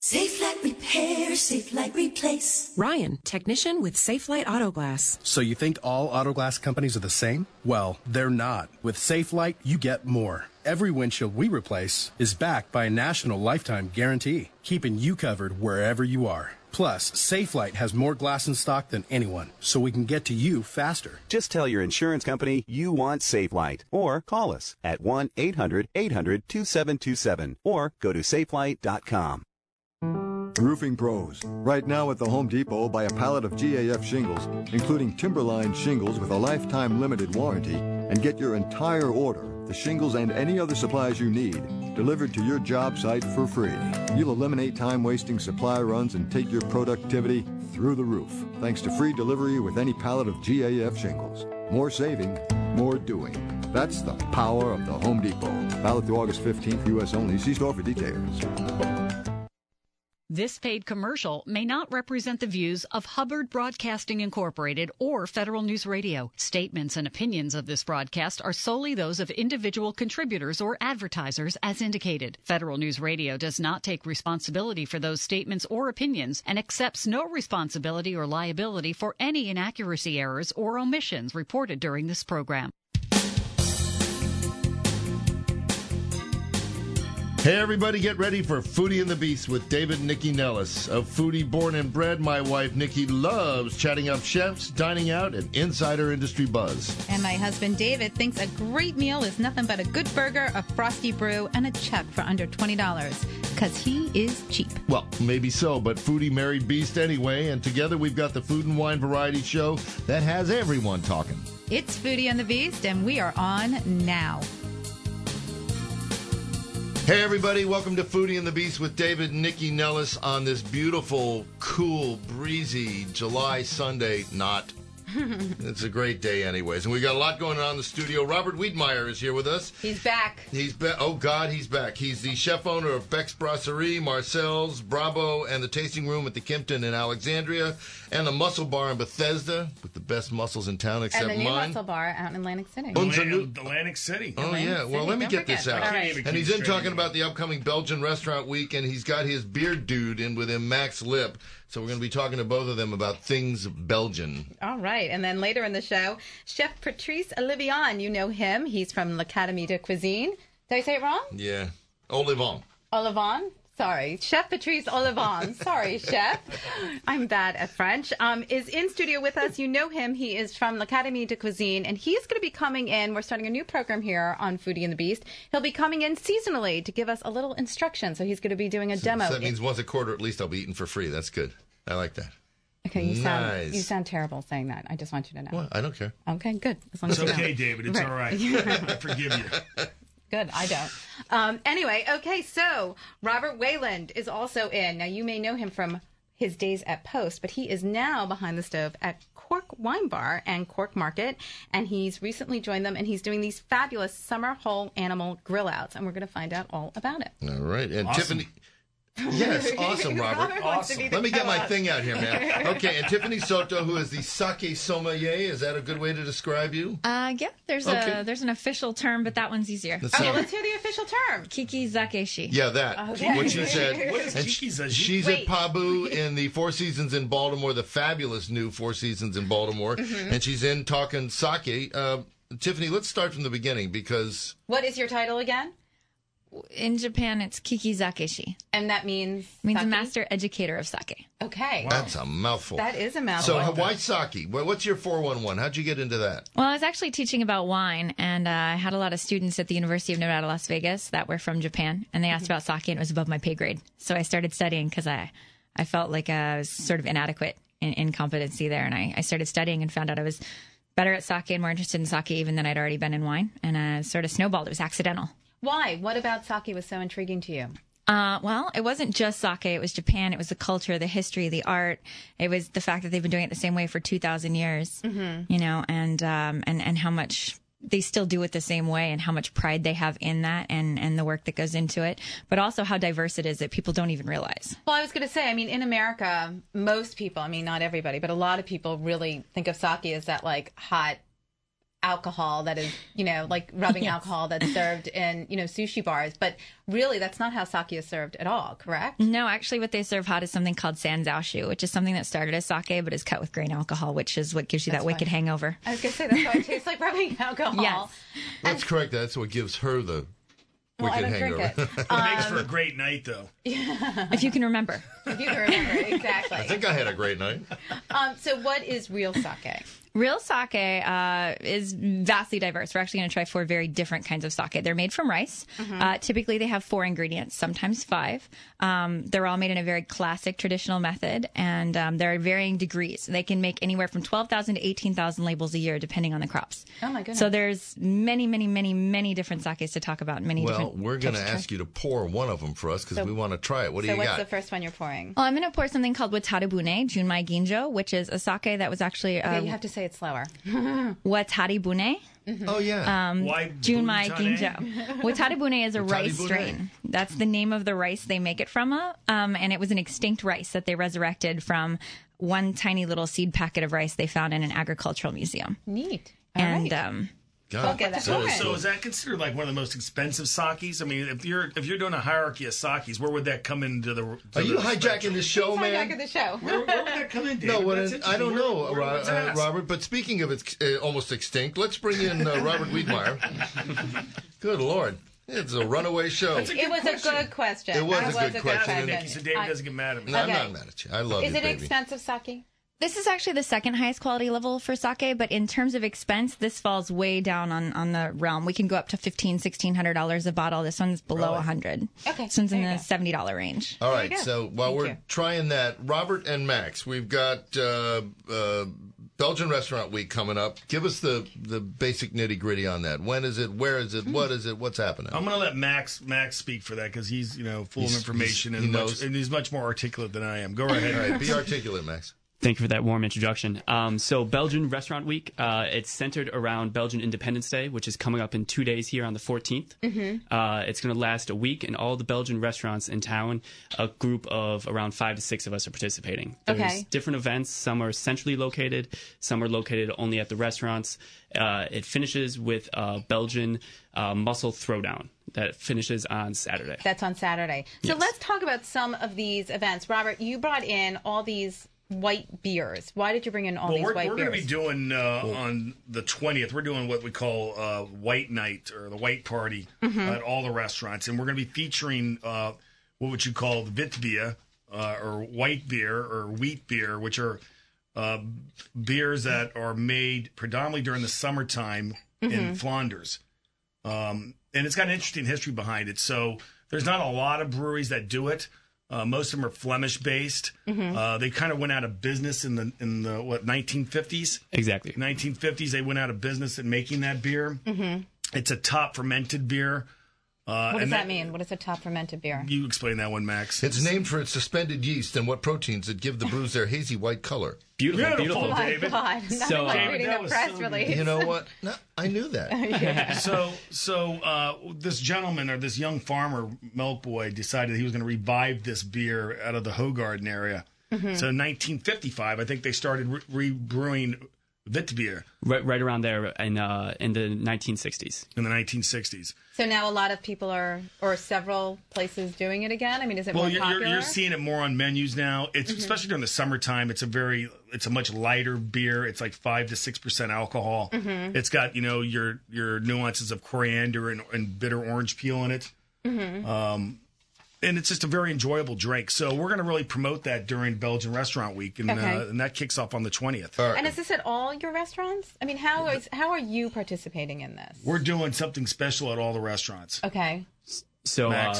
Safe Light Repair, Safe Light Replace. Ryan, technician with Safe Light Auto Glass. So you think all auto glass companies are the same? Well, they're not. With Safe Light, you get more. Every windshield we replace is backed by a national lifetime guarantee, keeping you covered wherever you are. Plus, Safe Light has more glass in stock than anyone, so we can get to you faster. Just tell your insurance company you want Safe Light, or call us at 1-800-800-2727, or go to safelight.com. Roofing pros. Right now at the Home Depot, buy a pallet of GAF shingles, including Timberline shingles with a lifetime limited warranty, and get your entire order, the shingles and any other supplies you need, delivered to your job site for free. You'll eliminate time-wasting supply runs and take your productivity through the roof, thanks to free delivery with any pallet of GAF shingles. More saving, more doing. That's the power of the Home Depot. Valid through August 15th, U.S. only. See store for details. This paid commercial may not represent the views of Hubbard Broadcasting Incorporated or Federal News Radio. Statements and opinions of this broadcast are solely those of individual contributors or advertisers as indicated. Federal News Radio does not take responsibility for those statements or opinions and accepts no responsibility or liability for any inaccuracy, errors, or omissions reported during this program. Hey, everybody, get ready for Foodie and the Beast with David and Nikki Nellis. A foodie born and bred, my wife Nikki loves chatting up chefs, dining out, and insider industry buzz. And my husband David thinks a great meal is nothing but a good burger, a frosty brew, and a check for under $20. Because he is cheap. Well, maybe so, but foodie married beast anyway, and together we've got the Food and Wine Variety Show that has everyone talking. It's Foodie and the Beast, and we are on now. Hey, everybody, welcome to Foodie and the Beast with David and Nikki Nellis on this beautiful, cool, breezy July Sunday. Not. It's a great day anyways. And we got a lot going on in the studio. Robert Wiedmeyer is here with us. He's back. Oh, God, he's back. He's the chef owner of Beck's Brasserie, Marcel's, Bravo, and the Tasting Room at the Kimpton in Alexandria, and the Muscle Bar in Bethesda with the best mussels in town except mine. And the new Muscle Bar out in Atlantic City. Atlantic City. Oh, yeah. Well, let me get this out. And he's in talking about the upcoming Belgian Restaurant Week, and he's got his beard dude in with him, Max Lip. So we're going to be talking to both of them about things Belgian. All right. And then later in the show, Chef Patrice Olivian. You know him. He's from L'Académie de Cuisine. Did I say it wrong? Yeah. Olivan. Sorry. Chef Patrice Olivan. Sorry, Chef. I'm bad at French. Is in studio with us. You know him. He is from L'Académie de Cuisine, and he's going to be coming in. We're starting a new program here on Foodie and the Beast. He'll be coming in seasonally to give us a little instruction. So he's going to be doing a demo. So that means once a quarter at least I'll be eating for free. That's good. I like that. Okay, you sound terrible saying that. I just want you to know. Well, I don't care. Okay, good. As long as it's okay, David. It's all right. I forgive you. Good, I don't. Anyway, okay, so Robert Wayland is also in. Now, you may know him from his days at Post, but he is now behind the stove at Cork Wine Bar and Cork Market, and he's recently joined them, and he's doing these fabulous summer whole animal grill outs, and we're going to find out all about it. All right, and awesome. Tiffany... Yes, awesome, Robert. Awesome. Let me get my thing out here, man. Okay, and Tiffany Soto, who is the sake sommelier, is that a good way to describe you? Yeah, there's an official term, but that one's easier. Okay, let's hear the official term. Kiki Zakeshi. Yeah, that. Okay. What she said. What is Kiki Zakeshi? She's at Pabu in the Four Seasons in Baltimore, the fabulous new Four Seasons in Baltimore, and she's in talking sake. Tiffany, let's start from the beginning because... What is your title again? In Japan, it's Kiki Zakeshi. And that means? It means master educator of sake. Okay. Wow. That's a mouthful. That is a mouthful. So why sake? What's your 411? How'd you get into that? Well, I was actually teaching about wine, and I had a lot of students at the University of Nevada, Las Vegas that were from Japan, and they asked about sake, and it was above my pay grade. So I started studying because I felt like I was sort of inadequate in competency there, and I started studying and found out I was better at sake and more interested in sake even than I'd already been in wine, and sort of snowballed. It was accidental. Why? What about sake was so intriguing to you? Well, it wasn't just sake. It was Japan. It was the culture, the history, the art. It was the fact that they've been doing it the same way for 2,000 years, you know, and how much they still do it the same way and how much pride they have in that and the work that goes into it, but also how diverse it is that people don't even realize. Well, I was going to say, I mean, in America, most people, I mean, not everybody, but a lot of people really think of sake as that like hot alcohol that is, like rubbing alcohol that's served in, sushi bars. But really, that's not how sake is served at all, correct? No, actually what they serve hot is something called sanzaoshu, which is something that started as sake but is cut with grain alcohol, which is what gives you that wicked hangover. I was going to say, that's why it tastes like rubbing alcohol. Yes. That's correct. That's what gives her the wicked hangover. It makes for a great night, though. If you can remember. If you can remember, exactly. I think I had a great night. So what is real sake? Real sake is vastly diverse. We're actually going to try 4 very different kinds of sake. They're made from rice. Typically, they have 4 ingredients, sometimes 5. They're all made in a very classic traditional method, and there are varying degrees. They can make anywhere from 12,000 to 18,000 labels a year, depending on the crops. Oh, my goodness. So there's many, many, many, many different sakes to talk about. Well, we're going to ask you to pour one of them for us because we want to try it. What do you got? So what's the first one you're pouring? Well, I'm going to pour something called Wataribune Junmai Ginjo, which is a sake that was actually... Okay, you have to say it slower. Wataribune. Oh, yeah. Why Junmai Butane? Ginjo. Wataribune is a rice strain. That's the name of the rice they make it from. And it was an extinct rice that they resurrected from one tiny little seed packet of rice they found in an agricultural museum. Neat. All And right. God, So is that considered like one of the most expensive sakes? I mean, if you're doing a hierarchy of sakes, where would that come into the? Are you hijacking the show, He's man? hijacking the show. Where would that come in, David? No, That's interesting. I don't know, Let's ask. Robert. But speaking of it's almost extinct, let's bring in Robert Wiedmeyer. Good Lord. It's a runaway show. It was a good question. It was a good question. Nikki, so David doesn't get mad at me. No, I'm not mad at you. I love you, Is it baby. expensive sake? this is actually the second highest quality level for sake, but in terms of expense, this falls way down on the realm. We can go up to $1,500-$1,600 a bottle. This one's below $100. Okay. This one's in the $70 range. All right. So while we're trying that, Robert and Max, we've got Belgian Restaurant Week coming up. Give us the basic nitty gritty on that. When is it? Where is it? What is it? What's happening? I'm going to let Max speak for that because he's full of information he knows. and he's much more articulate than I am. Go right ahead. All right, be articulate, Max. Thank you for that warm introduction. So Belgian Restaurant Week, it's centered around Belgian Independence Day, which is coming up in 2 days here on the 14th. Mm-hmm. It's going to last a week, and all the Belgian restaurants in town, a group of around 5 to 6 of us are participating. There's different events. Some are centrally located. Some are located only at the restaurants. It finishes with Belgian mussel throwdown. That finishes on Saturday. That's on Saturday. So Yes. let's talk about some of these events. Robert, you brought in all these white beers. Why did you bring in all these white beers? We're going to be doing on the 20th. We're doing what we call White Night or the White Party at all the restaurants, and we're going to be featuring what would you call the Witbier or white beer or wheat beer, which are beers that are made predominantly during the summertime in Flanders. And it's got an interesting history behind it. So there's not a lot of breweries that do it. Most of them are Flemish based. They kind of went out of business in the 1950s. Exactly. 1950s, they went out of business at making that beer. It's a top fermented beer. What does that mean? What is a top fermented beer? You explain that one, Max. It's named for its suspended yeast and what proteins that give the brews their hazy white color. Beautiful. Oh my David. God! Nothing So, like David, reading that the was press so release. You know what? No, I knew that. So this gentleman or this young farmer milk boy decided he was going to revive this beer out of the Hogarden area. So in 1955, I think they started rebrewing Witbier Right around there in the 1960s. in the 1960s. So now a lot of people are, or several places doing it again. I mean, is it more popular? You're seeing it more on menus now. It's especially during the summertime. It's a much lighter beer. It's like 5 to 6% alcohol. It's got your nuances of coriander and bitter orange peel in it. And it's just a very enjoyable drink. So we're going to really promote that during Belgian Restaurant Week, and that kicks off on the 20th. And is this at all your restaurants? I mean, how are you participating in this? We're doing something special at all the restaurants. Okay. So, Max.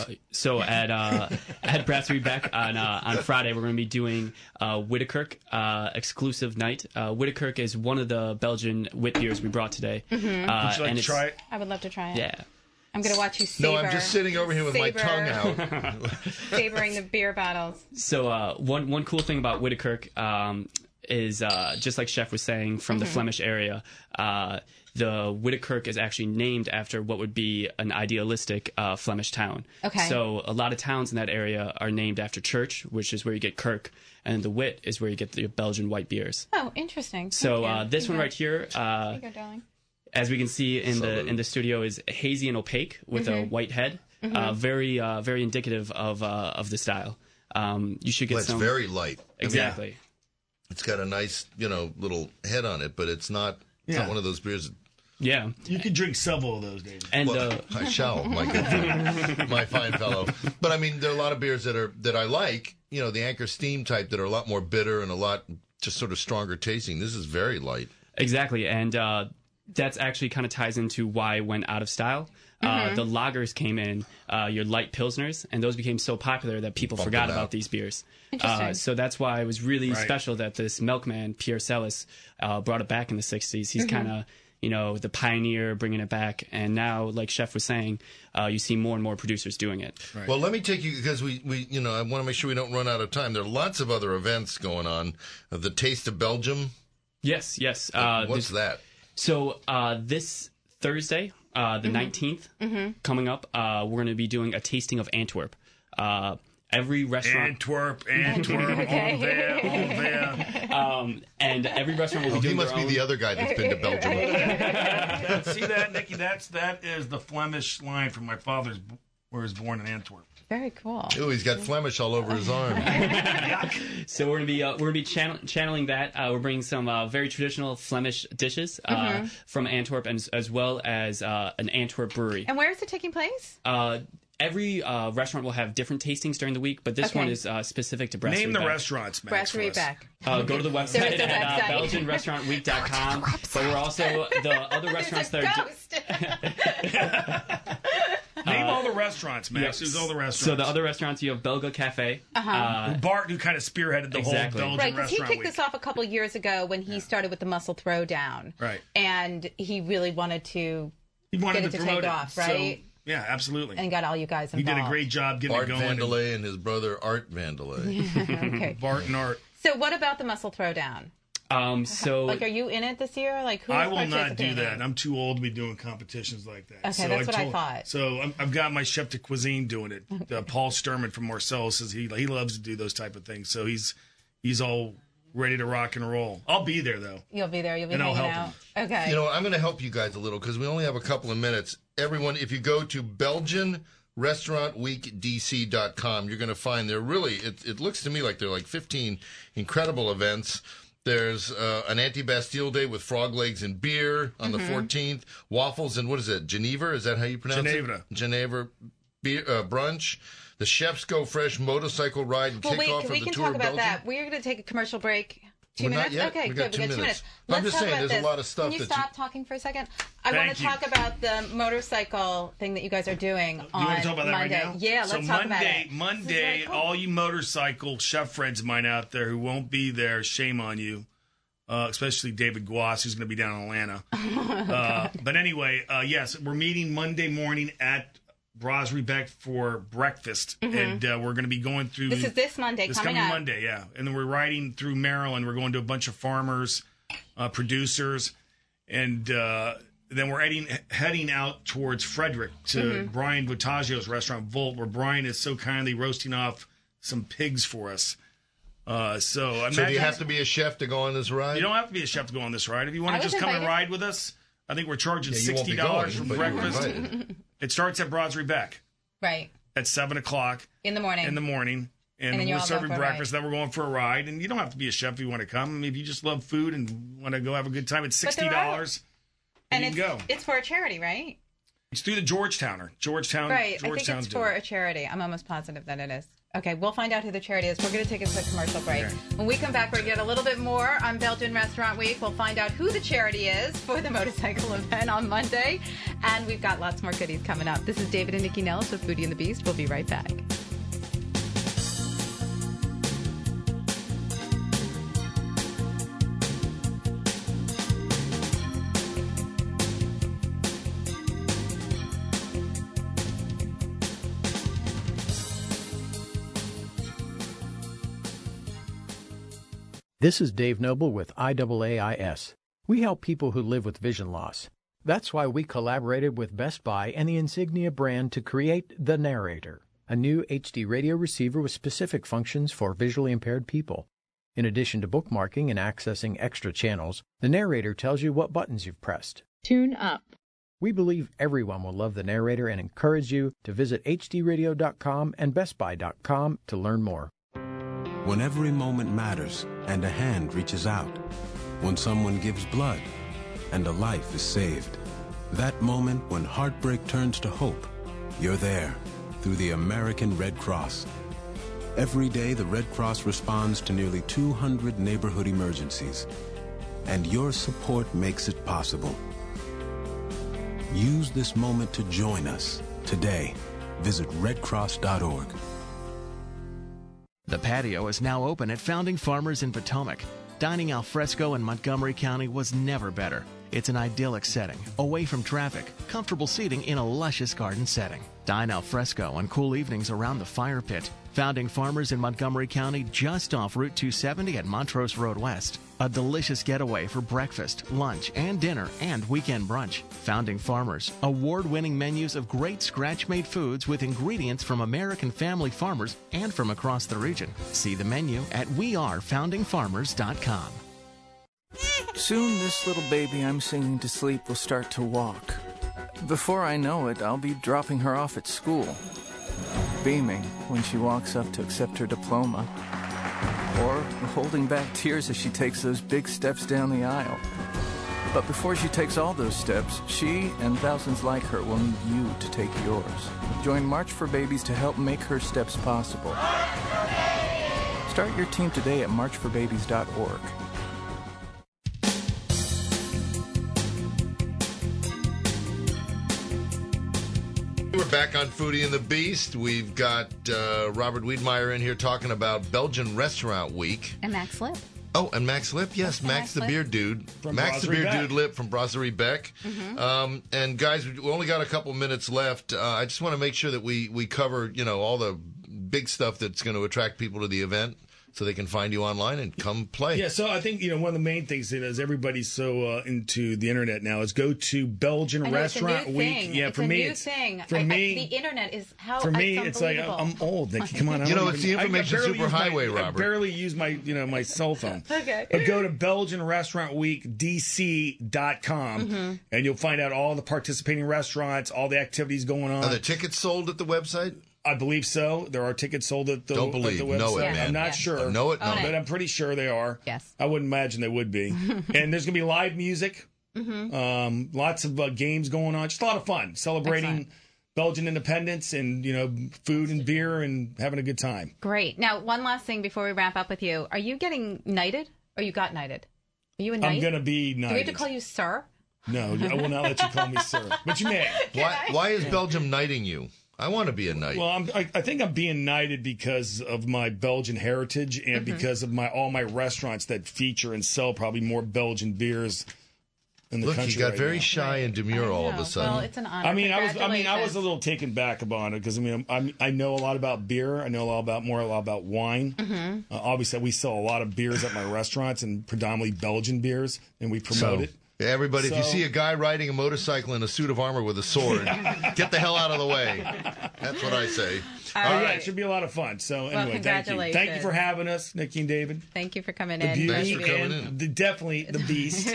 at Brasserie Beck on Friday, we're going to be doing Wittekirk exclusive night. Wittekirk is one of the Belgian wit beers we brought today. Would you like to try it? I would love to try it. Yeah. I'm going to watch you savor. No, I'm just sitting over here with my tongue out. Savoring the beer bottles. So one cool thing about Wittekirk is just like Chef was saying from the Flemish area, the Wittekirk is actually named after what would be an idealistic Flemish town. Okay. So a lot of towns in that area are named after church, which is where you get Kirk, and the Wit is where you get the Belgian white beers. Oh, interesting. So Thank you. this one right here, There you go, darling. as we can see in the studio, is hazy and opaque with a white head. Very indicative of the style. You should get It's very light. Exactly. I mean, it's got a nice, little head on it, but it's not one of those beers. Yeah. You could drink several of those, David. And I shall, my good friend, my fine fellow. But I mean, there are a lot of beers that I like. The Anchor Steam type that are a lot more bitter and a lot just sort of stronger tasting. This is very light. Exactly, and that's actually kind of ties into why I went out of style. The lagers came in, your light pilsners, and those became so popular that people forgot about these beers. So that's why it was really special that this milkman, Pierre Celis, brought it back in the 60s. He's kind of, the pioneer bringing it back. And now, like Chef was saying, you see more and more producers doing it. Right. Well, let me take you, because we I want to make sure we don't run out of time. There are lots of other events going on. The Taste of Belgium. Yes. What's that? So this Thursday, the 19th, coming up, we're going to be doing a tasting of Antwerp. Every restaurant... Antwerp, all there. And every restaurant will be doing He must be the other guy that's been to Belgium. See that, Nikki? That is the Flemish line from my father's, where he was born in Antwerp. Very cool. Ooh, he's got Flemish all over his arm. So we're gonna be channeling that. We're bringing some very traditional Flemish dishes from Antwerp, and as well as an Antwerp brewery. And where is it taking place? Every restaurant will have different tastings during the week, but this one is specific to Brasserie. Name the restaurants, Max. Brasserie Beck. Go to the website at BelgianRestaurantWeek.com. But we're also the other restaurants that are. Name all the restaurants, Max. Who's all the restaurants? So the other restaurants, you have Belga Cafe. Bart, who kind of spearheaded the whole Belgian right, because he restaurant kicked this off a couple years ago when he started with the Mussel Throwdown. Right. And he really wanted to get it to take off, right? So, yeah, absolutely. And got all you guys involved. He did a great job getting Bart it going. Vandelay and his brother Art Vandelay. Okay. Bart and Art. So what about the Mussel Throwdown? So are you in it this year? Like, who's I will not do participating? that. I'm too old to be doing competitions like that. Okay, so that's what I thought. So I've got my chef de cuisine doing it. Paul Sturman from Marcel says he loves to do those type of things. So he's all ready to rock and roll. I'll be there though. You'll be there. You'll be and hanging I'll help out. him. Okay. I'm going to help you guys a little because we only have a couple of minutes. Everyone, if you go to BelgianRestaurantWeekDC.com, you're going to find there really, it looks to me like there are like 15 incredible events. There's an Anti-Bastille Day with frog legs and beer on the 14th. Waffles and what is it? Geneva? Is that how you pronounce it? Geneva beer, brunch. The Chefs Go Fresh motorcycle ride and kickoff of the Tour of Belgium. We can talk about that. We're going to take a commercial break. 2 minutes? Not yet. Okay, we good. got 2 minutes. Let's I'm just talk saying, about there's this. a lot of stuff Can you that stop talking for a second? I want to talk about the motorcycle thing that you guys are doing on Monday. You want to talk about that Monday. right now? Yeah, let's talk about it. Monday, Cool. all you motorcycle chef friends of mine out there who won't be there, shame on you. Especially David Guas, who's going to be down in Atlanta. But anyway, yes, we're meeting Monday morning at Brasserie Beck for breakfast, and we're going to be going through. This is this Monday coming up. Monday, yeah. And then we're riding through Maryland. We're going to a bunch of farmers, producers, and then we're heading out towards Frederick to Brian Votaggio's restaurant, Volt, where Brian is so kindly roasting off some pigs for us. So do you have to be a chef to go on this ride? You don't have to be a chef to go on this ride. If you want to just come and ride with us, I think we're charging $60 for breakfast. It starts at Brasserie Beck. Right. At 7:00 in the morning. And we're serving breakfast. Then we're going for a ride. And you don't have to be a chef if you want to come. I mean, if you just love food and want to go have a good time, it's $60. And you can go. It's for a charity, right? It's through the Georgetowner. Georgetown. Right. I think it's for a charity. I'm almost positive that it is. Okay, we'll find out who the charity is. We're going to take a quick commercial break. Okay. When we come back, we're going to get a little bit more on Belgian Restaurant Week. We'll find out who the charity is for the motorcycle event on Monday. And we've got lots more goodies coming up. This is David and Nikki Nellis with Foodie and the Beast. We'll be right back. This is Dave Noble with IAAIS. We help people who live with vision loss. That's why we collaborated with Best Buy and the Insignia brand to create The Narrator, a new HD radio receiver with specific functions for visually impaired people. In addition to bookmarking and accessing extra channels, The Narrator tells you what buttons you've pressed, Tune up. We believe everyone will love the narrator and encourage you to visit hdradio.com and bestbuy.com to learn more. When every moment matters and a hand reaches out. When someone gives blood and a life is saved. That moment when heartbreak turns to hope. You're there through the American Red Cross. Every day, the Red Cross responds to nearly 200 neighborhood emergencies. And your support makes it possible. Use this moment to join us today. Visit redcross.org. The patio is now open at Founding Farmers in Potomac. Dining al fresco in Montgomery County was never better. It's an idyllic setting, away from traffic, comfortable seating in a luscious garden setting. Dine al fresco on cool evenings around the fire pit. Founding Farmers in Montgomery County, just off Route 270 at Montrose Road West. A delicious getaway for breakfast, lunch, and dinner, and weekend brunch. Founding Farmers, award-winning menus of great scratch-made foods with ingredients from American family farmers and from across the region. See the menu at wearefoundingfarmers.com. Soon this little baby I'm singing to sleep will start to walk. Before I know it, I'll be dropping her off at school, beaming when she walks up to accept her diploma, or holding back tears as she takes those big steps down the aisle. But before she takes all those steps, she and thousands like her will need you to take yours. Join March for Babies to help make her steps possible. Start your team today at marchforbabies.org. We're back on Foodie and the Beast. We've got Robert Wiedmeyer in here talking about Belgian Restaurant Week. And Max Lip. Oh, and Max Lip, yes, Max the Lip. Beard Dude. From Max the Brasserie Beard Beck. Dude Lip from Brasserie Beck. Mm-hmm. And guys, we only got a couple minutes left. I just want to make sure that we cover, all the big stuff that's going to attract people to the event so they can find you online and come play. Yeah, so I think, one of the main things is everybody's so into the internet now is go to Belgian I know, Restaurant it's a new Week. thing. Yeah, it's for a me, new it's thing. for me. The internet is how For me, it's like unbelievable. I'm old. Nikki, come on, it's the information superhighway, I Robert. barely use my my cell phone. Okay. But go to BelgianRestaurantWeekDC.com and you'll find out all the participating restaurants, all the activities going on. Are the tickets sold at the website? I believe so. There are tickets sold at the, Don't believe. at the website. Know it, man. I'm not sure. Know it, but I'm pretty sure they are. Yes. I wouldn't imagine they would be. And there's going to be live music. Mm-hmm. Lots of games going on. Just a lot of fun. Celebrating Excellent. Belgian independence and, food and beer and having a good time. Great. Now, one last thing before we wrap up with you. Are you getting knighted? Or you got knighted? Are you a knight? I'm going to be Do we knighted. have to call you sir? No, I will not let you call me sir. But you may. Why is Belgium knighting you? I want to be a knight. Well, I think I'm being knighted because of my Belgian heritage and because of all my restaurants that feature and sell probably more Belgian beers in the Look, country. he got right very now. shy and demure all of a sudden. Well, it's an honor. I mean, I was a Congratulations. little taken back about it because I know a lot about beer. I know a lot about wine. Mm-hmm. Obviously, we sell a lot of beers at my restaurants and predominantly Belgian beers, and we promote it. Everybody, if you So- see a guy riding a motorcycle in a suit of armor with a sword, get the hell out of the way. That's what I say. All Yeah, right. it should be a lot of fun. So Well, anyway, thank you. Thank you congratulations. for having us, Nikki and David. Thank you for coming The in. beauty Thanks for coming and definitely the beast.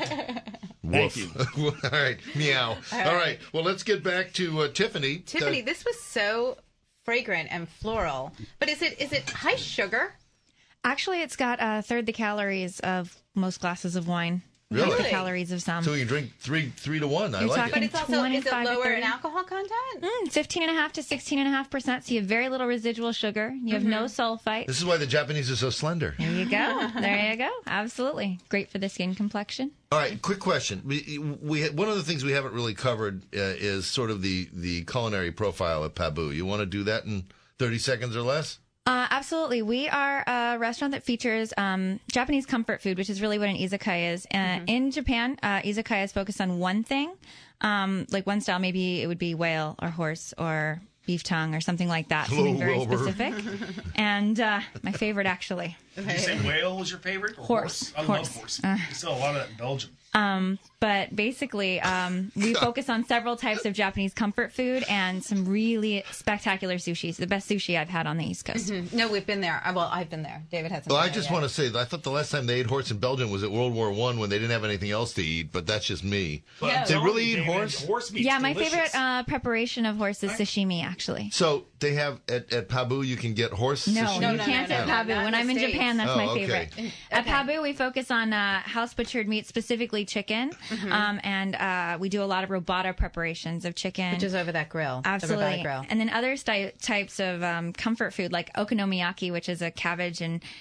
Thank you. All right, meow. All right, well, let's get back to Tiffany. Tiffany, this was so fragrant and floral. But is it high sugar? Actually, it's got a third the calories of most glasses of wine. Really? Half the calories of some. So you can drink three to one. I You're like talking it. But it's also, is it 25 to lower 30? in alcohol content? 15.5 to 16.5%. So you have very little residual sugar. You have no sulfite. This is why the Japanese are so slender. There you go. There you go. Absolutely. Great for the skin complexion. All right, quick question. We one of the things we haven't really covered is sort of the culinary profile of Pabu. You want to do that in 30 seconds or less? Absolutely. We are a restaurant that features Japanese comfort food, which is really what an izakaya is. In Japan, izakaya is focused on one thing, like one style. Maybe it would be whale or horse or beef tongue or something like that. Something very specific. And my favorite, actually. Did you say whale was your favorite? Or Horse. I love horse. You sell a lot of that in Belgium. But basically, we focus on several types of Japanese comfort food and some really spectacular sushi. The best sushi I've had on the East Coast. Mm-hmm. No, we've been there. Well, I've been there. David hasn't. Well, been I just there want to say that I thought the last time they ate horse in Belgium was at World War I when they didn't have anything else to eat, but that's just me. No. They really eat horse? Horse meat's Yeah, my delicious. favorite preparation of horse is sashimi, actually. So they have at Pabu, you can get horse No, sashimi? you can't at Pabu. Not When in I'm the in States. Japan, that's Oh, my okay. favorite. At Pabu, we focus on house butchered meat, specifically chicken, and we do a lot of robata preparations of chicken, Which is over that grill. the Absolutely. Robata grill. And then other types of comfort food like okonomiyaki, which is a cabbage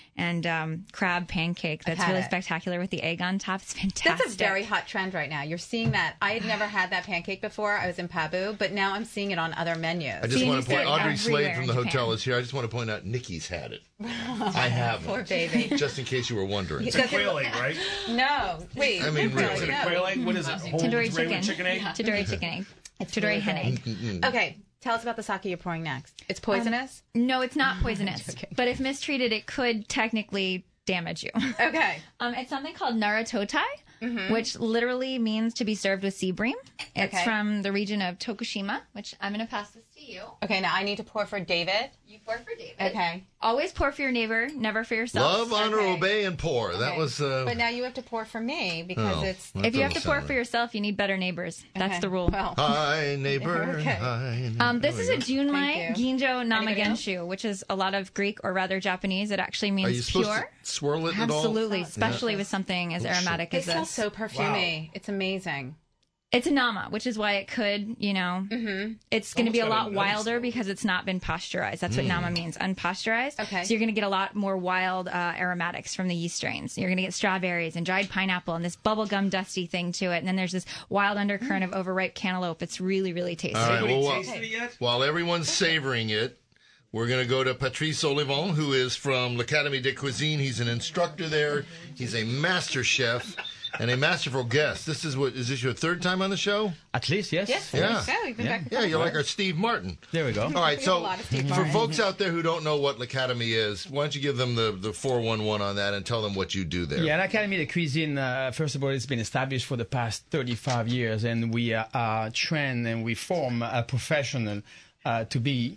and crab pancake that's had really it. spectacular with the egg on top. It's fantastic. That's a very hot trend right now. You're seeing that. I had never had that pancake before. I was in Pabu, but now I'm seeing it on other menus. I just want to point Audrey Slade everywhere from in the Japan. hotel is here. I just want to point out Nikki's had it. I haven't. Poor baby. Just in case you were wondering. It's a quail egg, right? No. Wait. I mean, no, really. Is it no. a quail egg? What is it? Whole Tandoori Israeli chicken. egg? Tandoori chicken egg. It's Tandoori hen egg. Okay. Tell us about the sake you're pouring next. It's poisonous? No, it's not poisonous. But if mistreated, it could technically damage you. Okay. It's something called naratotai, which literally means to be served with sea bream. It's Okay. from the region of Tokushima, which I'm going to pass this to you. Okay, now I need to pour for David. You pour for David. Okay. Always pour for your neighbor, never for yourself. Love, honor, Okay. obey, and pour. That Okay. was. But now you have to pour for me because Oh. it's... That If you have to doesn't pour sound for right. yourself, you need better neighbors. That's Okay. the rule. Well, Hi, neighbor. Okay. Hi, neighbor. This is a Junmai Thank Ginjo Anybody else? Namagenshu, which is a lot of Greek or rather Japanese. It actually Are you means supposed pure. to swirl it at all? Absolutely, especially with something as aromatic they as smell this. so perfumey. It's amazing. It's a nama, which is why it could, it's going to be a Almost got lot a wilder nose. because it's not been pasteurized. That's what nama means, unpasteurized. Okay. So you're going to get a lot more wild aromatics from the yeast strains. You're going to get strawberries and dried pineapple and this bubblegum dusty thing to it. And then there's this wild undercurrent of overripe cantaloupe. It's really, really tasty. All right. Anybody Well, tasted it yet? while everyone's savoring it, we're going to go to Patrice Olivon, who is from L'Académie de Cuisine. He's an instructor there. He's a master chef and a masterful guest. Is this your third time on the show? At least, yes. Yes. Yeah. Yeah, we've been back and Yeah, forth. you're like our Steve Martin. There we go. All right, We have so a lot of Steve for Martin. folks out there who don't know what L'Académie is, why don't you give them the 411 on that and tell them what you do there? Yeah, l'Académie de Cuisine, first of all, it's been established for the past 35 years, and we train and we form a professional to be.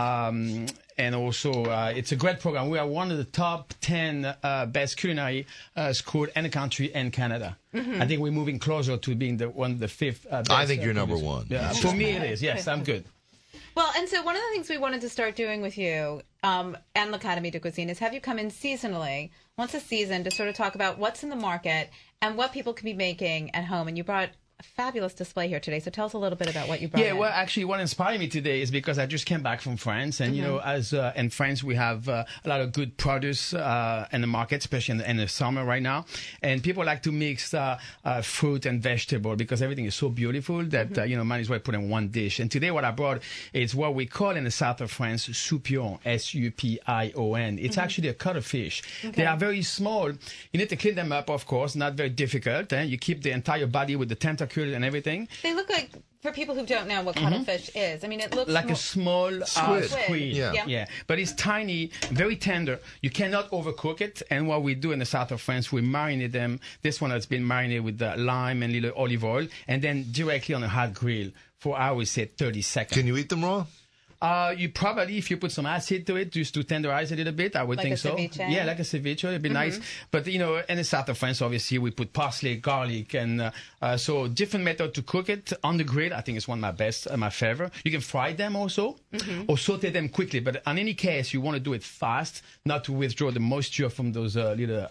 And also, it's a great program. We are one of the top 10 best culinary schools in the country and Canada. I think we're moving closer to being the fifth best. I think you're number producer. one. Yeah, for me, it is. Yes, I'm good. Well, and so one of the things we wanted to start doing with you and L'Académie de Cuisine is have you come in seasonally, once a season, to sort of talk about what's in the market and what people can be making at home. And you brought a fabulous display here today. So tell us a little bit about what you brought Yeah, in. well, actually, what inspired me today is because I just came back from France, and you know, as in France, we have a lot of good produce in the market, especially in the summer right now. And people like to mix fruit and vegetable because everything is so beautiful that you know, might as well put in one dish. And today, what I brought is what we call in the south of France soupion, S-U-P-I-O-N. It's actually a cuttlefish. They are very small. You need to clean them up, of course, not very difficult. And you keep the entire body with the tentacles and everything. They look like, for people who don't know what cuttlefish is, I mean, it looks Like a small squid. Yeah. But it's tiny, very tender. You cannot overcook it. And what we do in the south of France, we marinate them. This one has been marinated with lime and little olive oil, and then directly on a hot grill for, I would say, 30 seconds. Can you eat them raw? You probably, if you put some acid to it, just to tenderize it a little bit, I would Like think a so. ceviche? Yeah, like a ceviche, it'd be nice. But you know, in the south of France, obviously, we put parsley, garlic, and so different method to cook it on the grill. I think it's one of my best, my favorite. You can fry them also, or saute them quickly. But in any case, you want to do it fast, not to withdraw the moisture from those little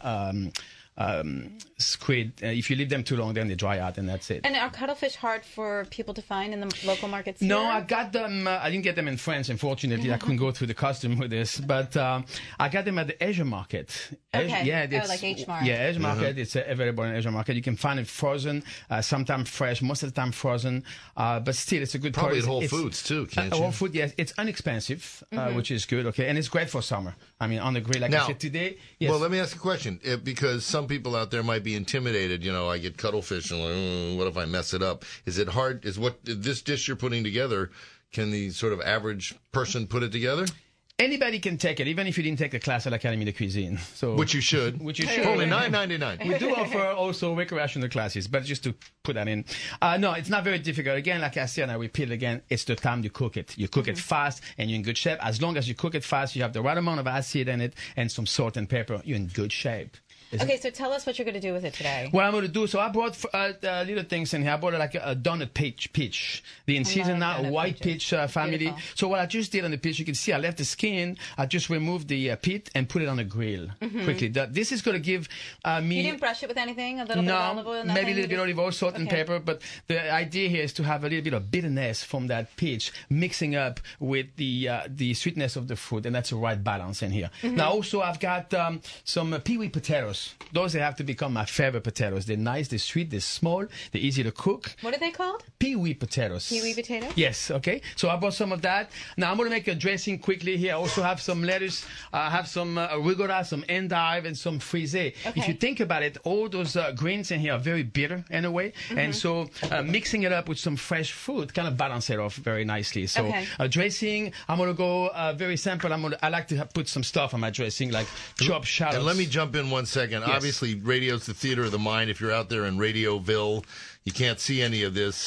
squid. If you leave them too long, then they dry out, and that's it. And are cuttlefish hard for people to find in the local markets No, here? I got them. I didn't get them in France, unfortunately. I couldn't go through the custom with this, but I got them at the Asia Market. Okay. Yeah, Oh, like H Mart. Yeah, Asia Market. It's available in Asia Market. You can find it frozen, sometimes fresh, most of the time frozen. But still, it's a good Probably at product. Whole It's- Foods, too, can't you? Whole Foods, yes. It's inexpensive, which is good. Okay, and it's great for summer. I mean, on the grill, like Now, I said today. Yes. Well, let me ask a question. Because some people out there might be intimidated. You know, I get cuttlefish and like, what if I mess it up? Is it hard? Is what this dish you're putting together? Can the sort of average person put it together? Anybody can take it, even if you didn't take a class at l'Académie de Cuisine. So, which you should. Which you should. For only $9.99. We do offer also recreational classes, but just to put that in. No, it's not very difficult. Again, like I said, and I repeat again, it's the time you cook it. You cook it fast and you're in good shape. As long as you cook it fast, you have the right amount of acid in it and some salt and pepper, you're in good shape. Okay, so tell us what you're going to do with it today. What I'm going to do, so I brought little things in here. I brought like a donut peach. The in season now white peach family. Beautiful. So what I just did on the peach, you can see I left the skin. I just removed the pit and put it on the grill quickly. This is going to give me. You didn't brush it with anything? A little bit of olive oil? Maybe a little bit of olive oil, salt and pepper. But the idea here is to have a little bit of bitterness from that peach mixing up with the sweetness of the fruit, and that's the right balance in here. Now also I've got some pea-wee potatoes. Those they have to become my favorite potatoes. They're nice, they're sweet, they're small, they're easy to cook. What are they called? Pea-wee potatoes. Pea-wee potatoes? Yes, okay. So I bought some of that. Now I'm going to make a dressing quickly here. I also have some lettuce. I have some arugula, some endive, and some frisée. Okay. If you think about it, all those greens in here are very bitter in a way. And so mixing it up with some fresh fruit kind of balance it off very nicely. So dressing, I'm going to go very simple. I like to put some stuff on my dressing, like chopped shallots. And let me jump in 1 second. Yes. Obviously, radio's the theater of the mind. If you're out there in Radioville, you can't see any of this,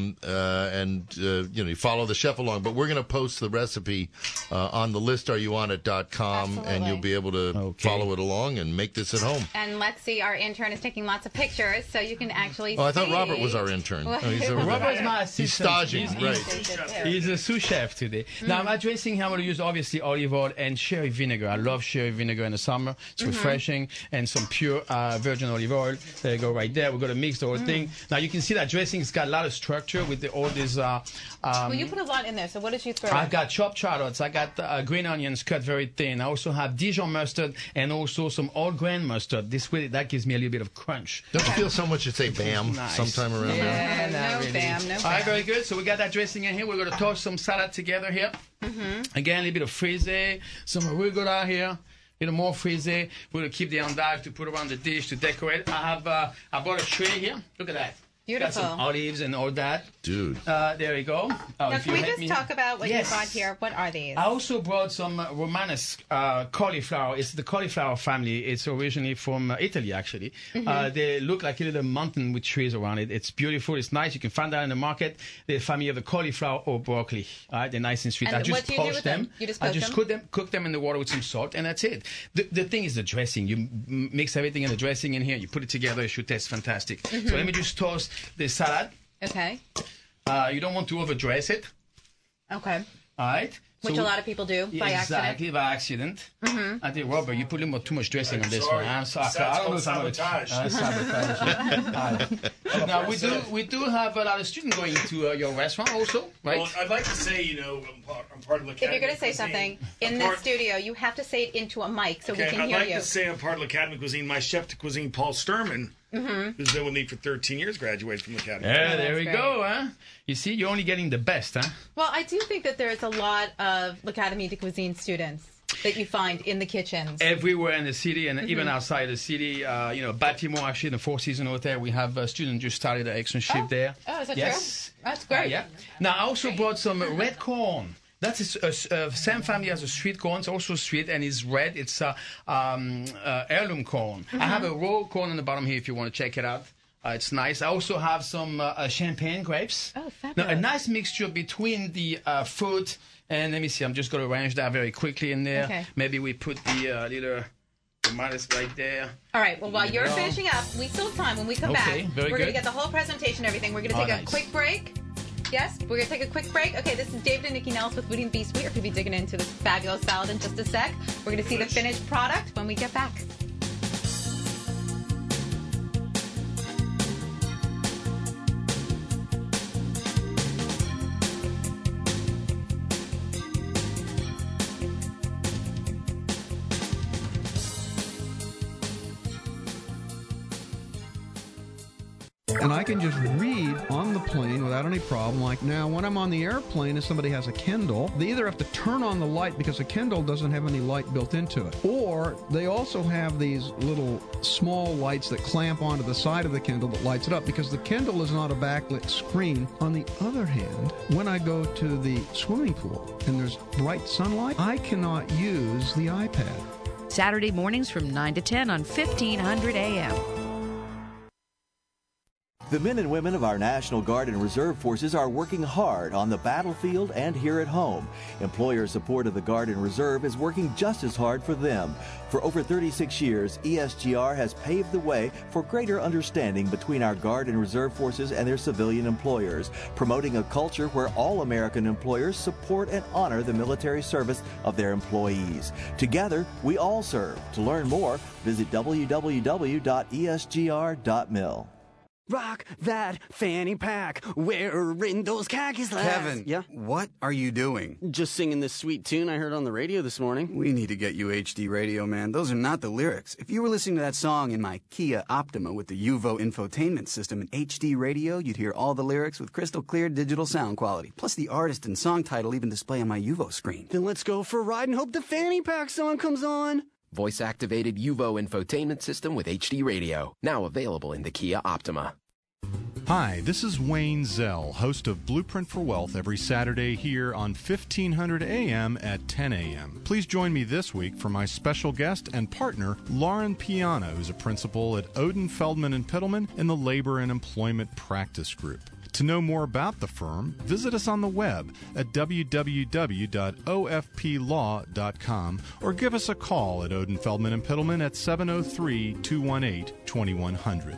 you follow the chef along. But we're going to post the recipe on the listareyounit.com, and you'll be able to follow it along and make this at home. And Lexi, our intern, is taking lots of pictures, so you can actually see. I thought Robert was our intern. Robert's my assistant. He's staging, right. He's a sous chef today. Now, my dressing here, I'm going to use obviously olive oil and sherry vinegar. I love sherry vinegar in the summer. It's refreshing. And some pure virgin olive oil. There you go, right there. We're going to mix the whole thing. Now, you can see that dressing's got a lot of structure with all these. Well, you put a lot in there, so what did you throw? I've got chopped shallots. I got green onions cut very thin. I also have Dijon mustard and also some all grain mustard. That gives me a little bit of crunch. Don't you feel so much to say bam sometime around there? No really. bam, no All bam. right, very good. So we got that dressing in here. We're going to toss some salad together here. Again, a little bit of frisée, some arugula here. Little more frisée. We're going to keep the endive to put around the dish to decorate. I bought a tray here. Look at that. Beautiful. Got some olives and all that. Dude. There you go. Now, can we just talk about what you brought here? What are these? I also brought some Romanes cauliflower. It's the cauliflower family. It's originally from Italy, actually. They look like a little mountain with trees around it. It's beautiful. It's nice. You can find that in the market. They're a family of the cauliflower or broccoli. They're nice and sweet. And I just what do you do poach with them. them? You just I poach just them? cook them in the water with some salt, and that's it. The thing is the dressing. You mix everything in the dressing in here. You put it together. It should taste fantastic. So let me just toast the salad. Okay. You don't want to overdress it. Okay. All right. Which a lot of people do by accident. Exactly, by accident. I think, Robert, you put a little too much dressing on this one. I'm sorry. That's I don't know called if I'm sabotage. Now, we do have a lot of students going to your restaurant also, right? Well, I'd like to say, I'm part of the Academy. If you're going to say something in the studio, you have to say it into a mic so we can I'd hear like you. to say I'm part of Academy Cuisine. My chef de cuisine, Paul Sturman, who's been with me for 13 years, graduated from the Academy. Yeah, there we go, huh? You see, you're only getting the best, huh? Well, I do think that there's a lot of l'Académie de Cuisine students that you find in the kitchens. Everywhere in the city and even outside the city. Baltimore, actually, in the Four Seasons Hotel, we have a student just started an externship there. Oh, is that yes. true? That's great. Yeah. Now, I also brought some red corn. That's same family as a sweet corn. It's also sweet and it's red. It's heirloom corn. I have a raw corn on the bottom here if you want to check it out. It's nice. I also have some champagne grapes. Oh, fabulous. Now, a nice mixture between the fruit and let me see. I'm just going to arrange that very quickly in there. Okay. Maybe we put the little tomatoes right there. All right. Well, while you're finishing up, we still have time. When we come back, we're going to get the whole presentation and everything. We're going to take a quick break. Yes, we're going to take a quick break. Okay, this is David and Nikki Nellis with Foodie and the Beast. We are going to be digging into this fabulous salad in just a sec. We're going to see the finished product when we get back. And I can just read on the plane without any problem. Like now, when I'm on the airplane and somebody has a Kindle, they either have to turn on the light because the Kindle doesn't have any light built into it, or they also have these little small lights that clamp onto the side of the Kindle that lights it up because the Kindle is not a backlit screen. On the other hand, when I go to the swimming pool and there's bright sunlight, I cannot use the iPad. Saturday mornings from 9 to 10 on 1500 AM. The men and women of our National Guard and Reserve Forces are working hard on the battlefield and here at home. Employer support of the Guard and Reserve is working just as hard for them. For over 36 years, ESGR has paved the way for greater understanding between our Guard and Reserve Forces and their civilian employers, promoting a culture where all American employers support and honor the military service of their employees. Together, we all serve. To learn more, visit www.esgr.mil. Rock that fanny pack, wearing those khakis last. Kevin, yeah? What are you doing? Just singing this sweet tune I heard on the radio this morning. We need to get you HD radio, man. Those are not the lyrics. If you were listening to that song in my Kia Optima with the UVO infotainment system and HD radio, you'd hear all the lyrics with crystal clear digital sound quality. Plus the artist and song title even display on my UVO screen. Then let's go for a ride and hope the fanny pack song comes on. Voice-activated UVO infotainment system with HD radio. Now available in the Kia Optima. Hi, this is Wayne Zell, host of Blueprint for Wealth every Saturday here on 1500 AM at 10 a.m. Please join me this week for my special guest and partner, Lauren Piano, who's a principal at Odin, Feldman & Pittleman in the Labor and Employment Practice Group. To know more about the firm, visit us on the web at www.ofplaw.com or give us a call at Odin, Feldman & Pittleman at 703-218-2100.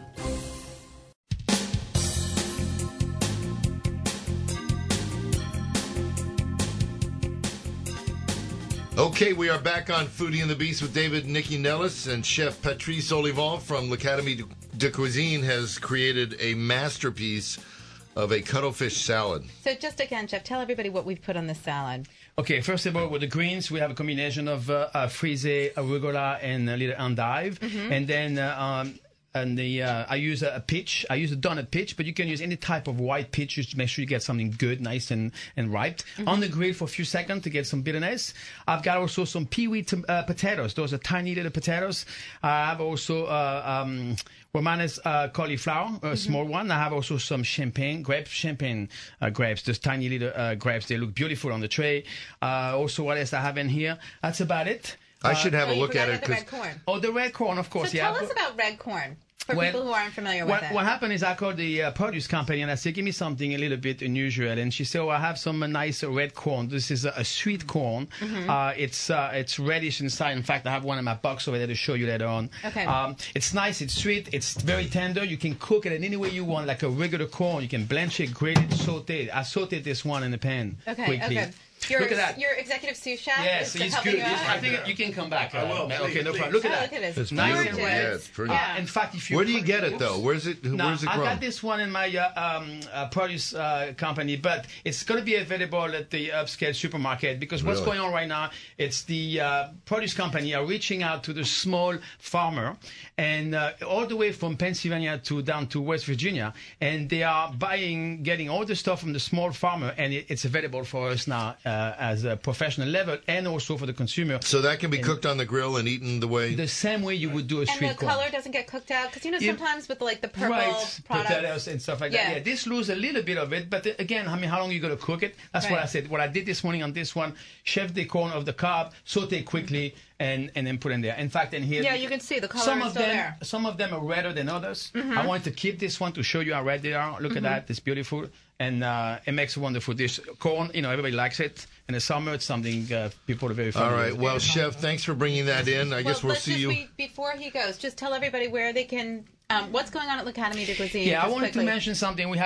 Okay, we are back on Foodie and the Beast with David and Nikki Nellis, and Chef Patrice Olivan from l'Académie de Cuisine has created a masterpiece of a cuttlefish salad. So just again, Chef, tell everybody what we've put on this salad. Okay, first of all, with the greens, we have a combination of frisée, arugula, and a little endive. Mm-hmm. And then I use a peach. I use a donut peach, but you can use any type of white peach just to make sure you get something good, nice and ripe. Mm-hmm. On the grill for a few seconds to get some bitterness. I've got also some peewee potatoes. Those are tiny little potatoes. I have also Romanes cauliflower, a small one. I have also some champagne grapes, those tiny little grapes. They look beautiful on the tray. Also, what else I have in here? That's about it. I should have a look at it. The red corn. Oh, the red corn, of course. So tell us about red corn for people who aren't familiar with it. What happened is I called the produce company and I said, give me something a little bit unusual. And she said, oh, I have some nice red corn. This is a sweet corn. Mm-hmm. It's reddish inside. In fact, I have one in my box over there to show you later on. Okay. It's nice. It's sweet. It's very tender. You can cook it in any way you want, like a regular corn. You can blanch it, grate it, saute it. I sauteed this one in the pan quickly. Okay. Look at that. Your executive sous chef. Yes, he's good. I think you can come back. I will. Okay, no problem. Look at that. Look at it. It's nice and red. Yeah, it's pretty. In fact, if you where do you get it though? Where's it grown? I got this one in my produce company, but it's going to be available at the upscale supermarket because what's going on right now? It's the produce company are reaching out to the small farmer and all the way from Pennsylvania down to West Virginia, and they are getting all the stuff from the small farmer, and it's available for us now as a professional level and also for the consumer. So that can be cooked on the grill and eaten the same way you would do a sweet corn. And the color doesn't get cooked out because sometimes with the purple potatoes and stuff like that. Yeah, this loses a little bit of it, but again, I mean, how long are you going to cook it? That's what I said. What I did this morning on this one, chef the corn of the cob, saute quickly, and then put in there. In fact, in here, you can see the color is still there. Some of them are redder than others. Mm-hmm. I wanted to keep this one to show you how red they are. Look at that; it's beautiful, and it makes a wonderful dish. Corn, everybody likes it. In the summer, it's something people are very familiar with. All right, well, Chef, thanks for bringing that in. I guess we'll see you. Before he goes, just tell everybody where they can. What's going on at l'Académie de Cuisine? Yeah, I wanted to mention something. We're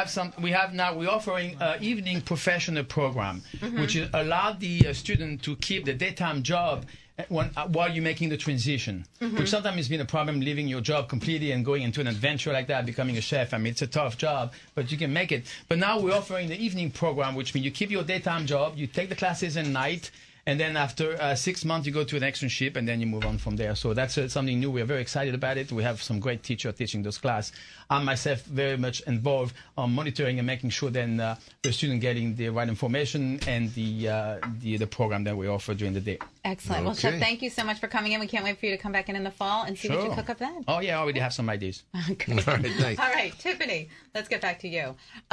offering an evening professional program, which allowed the student to keep the daytime job while you're making the transition, which sometimes has been a problem, leaving your job completely and going into an adventure like that, becoming a chef. I mean, it's a tough job, but you can make it. But now we're offering the evening program, which means you keep your daytime job, you take the classes at night, And then after 6 months, you go to an externship, and then you move on from there. So that's something new. We're very excited about it. We have some great teachers teaching those classes. I'm myself very much involved on monitoring and making sure then the student getting the right information and the program that we offer during the day. Excellent. Well, Chef, thank you so much for coming in. We can't wait for you to come back in the fall and see what you cook up then. Oh, yeah, I already have some ideas. Great. All right, thanks. All right, Tiffany, let's get back to you.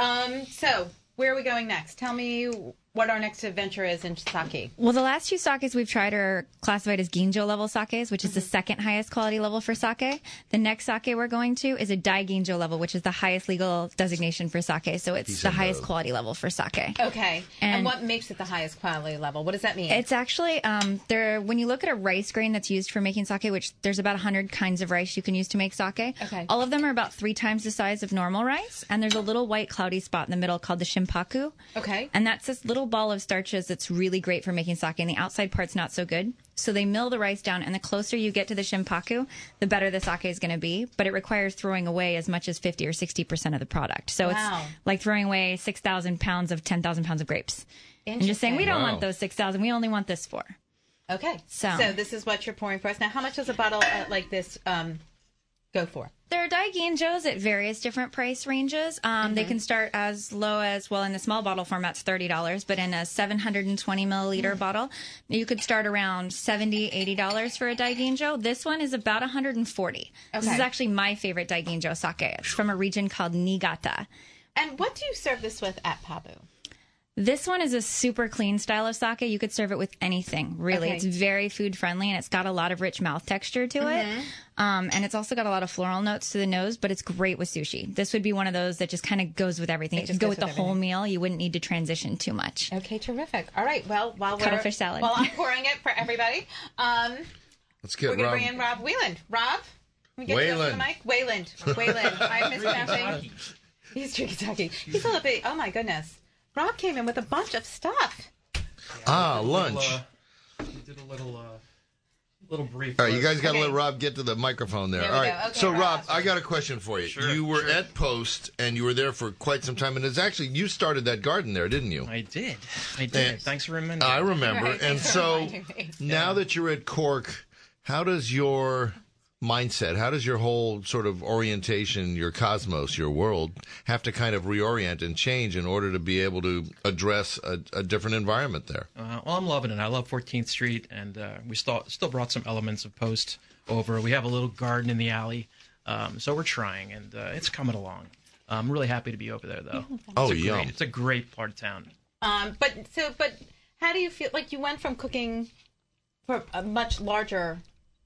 So, where are we going next? Tell me what our next adventure is in sake. Well, the last 2 sakes we've tried are classified as ginjo level sakes, which is the second highest quality level for sake. The next sake we're going to is a dai ginjo level, which is the highest legal designation for sake. So it's the highest quality level for sake. Okay. And what makes it the highest quality level? What does that mean? It's actually, when you look at a rice grain that's used for making sake, which there's about 100 kinds of rice you can use to make sake. Okay. All of them are about 3 times the size of normal rice. And there's a little white cloudy spot in the middle called the shimpaku. Okay. And that's this little ball of starches that's really great for making sake, and the outside part's not so good. So they mill the rice down, and the closer you get to the shimpaku, the better the sake is going to be. But it requires throwing away as much as 50 or 60% of the product. So it's like throwing away 6,000 pounds of 10,000 pounds of grapes. And just saying, we don't want those 6,000. We only want this 4. Okay. So this is what you're pouring for us. Now, how much does a bottle like this go for? There are dai ginjos at various different price ranges. They can start as low as, well, in the small bottle format's $30, but in a 720 milliliter bottle, you could start around $70, $80 for a dai ginjo. This one is about $140. This is actually my favorite dai ginjo sake. It's from a region called Niigata. And what do you serve this with at Pabu? This one is a super clean style of sake. You could serve it with anything, really. Okay. It's very food friendly, and it's got a lot of rich mouth texture to it. And it's also got a lot of floral notes to the nose, but it's great with sushi. This would be one of those that just kind of goes with everything. It could go with the whole meal. You wouldn't need to transition too much. Okay, terrific. All right, well, while Cuttlefish salad. While I'm pouring it for everybody, let's get we're going to Rob. bring in Rob Wayland. Rob? Can we get you up to the mic? Wayland. I'm mispronouncing. He's drinking sake. He's a little bit, oh my goodness. Rob came in with a bunch of stuff. Lunch. We did a little brief. All right, you guys got to let Rob get to the microphone there. All right. Okay, So, Rob, I got a question for you. Sure, you were at Post, and you were there for quite some time, and it's actually, you started that garden there, didn't you? I did. Thanks for remembering. I remember. Right, and thanks for so, reminding me. now that you're at Cork, how does your mindset, how does your whole sort of orientation, your cosmos, your world, have to kind of reorient and change in order to be able to address a different environment there? Well, I'm loving it. I love 14th Street, and we still brought some elements of Post over. We have a little garden in the alley, so we're trying, and it's coming along. I'm really happy to be over there, though. It's a great part of town. But how do you feel? Like, you went from cooking for a much larger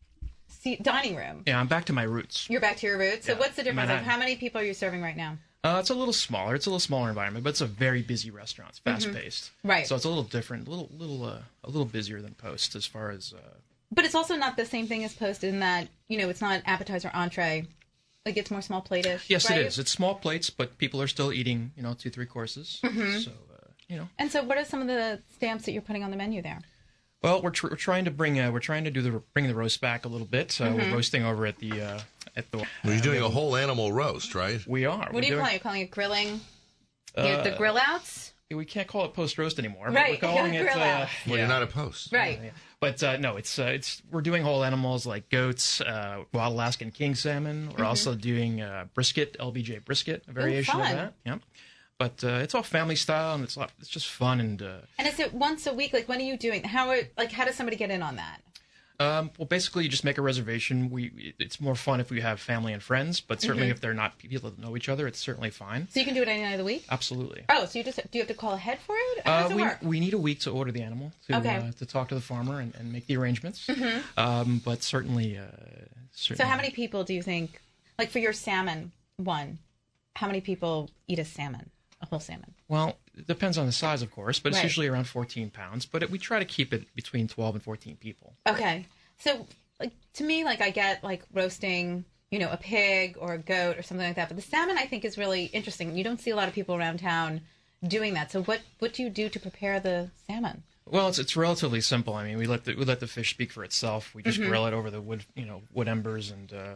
dining room. Yeah, I'm back to my roots. You're back to your roots. So what's the difference? Like, Manhattan. how many people are you serving right now? It's a little smaller. It's a little smaller environment, but it's a very busy restaurant. It's fast paced, Right. So it's a little different, a little busier than Post as far as. But it's also not the same thing as Post in that, it's not appetizer, entree. Like, it's more small plate-ish. Yes, right? it is. It's small plates, but people are still eating, 2-3 courses. So, And so, what are some of the stamps that you're putting on the menu there? Well, we're trying to bring the roast back a little bit. So we're roasting over at the. Well, you're doing a whole animal roast, right? We are. What are you calling it? You're calling it grilling? The grill outs? We can't call it post roast anymore. Right. But we're calling it. Grill out. Well, you're not a Post, right? Yeah. But no, it's we're doing whole animals like goats, wild Alaskan king salmon. We're also doing brisket, LBJ brisket, a variation of that. Yeah. But it's all family style, and it's just fun and. And is it once a week? Like, when are you doing? How does somebody get in on that? Well, basically, you just make a reservation. It's more fun if we have family and friends, but certainly if they're not people that know each other, it's certainly fine. So you can do it any night of the week? Absolutely. Oh, so do you have to call ahead for it? How does it work? We need a week to order the animal to talk to the farmer and make the arrangements. But certainly. So how many people do you think, like for your salmon one, how many people eat a salmon? A whole salmon? Well, it depends on the size, of course, but it's Right. usually around 14 pounds. But we try to keep it between 12 and 14 people. Okay. So, like, to me, like, I get, like, roasting, a pig or a goat or something like that. But the salmon, I think, is really interesting. You don't see a lot of people around town doing that. So what do you do to prepare the salmon? Well, it's relatively simple. I mean, we let the fish speak for itself. We just grill it over the wood embers, and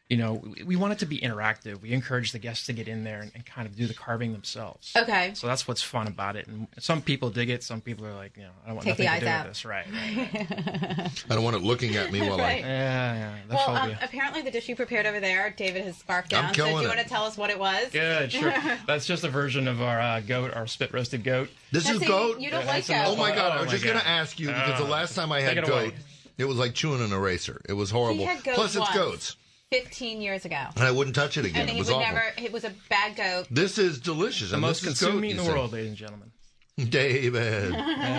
we want it to be interactive. We encourage the guests to get in there and kind of do the carving themselves. Okay. So that's what's fun about it. And some people dig it. Some people are like, I don't want Take nothing to the do eyes out. with this. Right. I don't want it looking at me while Right. Yeah. The Well, phobia. apparently the dish you prepared over there, David has scarfed down. I'm So do killing you it. want to tell us what it was? Good, sure. That's just a version of our goat, our spit roasted goat. This Now, is see, goat? you don't Yeah, like that's a goat. Oh my God! I was my just going God. to ask you because the last time I had Take it away. goat, it was like chewing an eraser. It was horrible. He had goat Plus, it's once, goats, 15 years ago. and I wouldn't touch it again. And It he was would awful. never, it was a bad goat. This is delicious. The and most this is consumed goat, meat in you the say. world, ladies and gentlemen. David.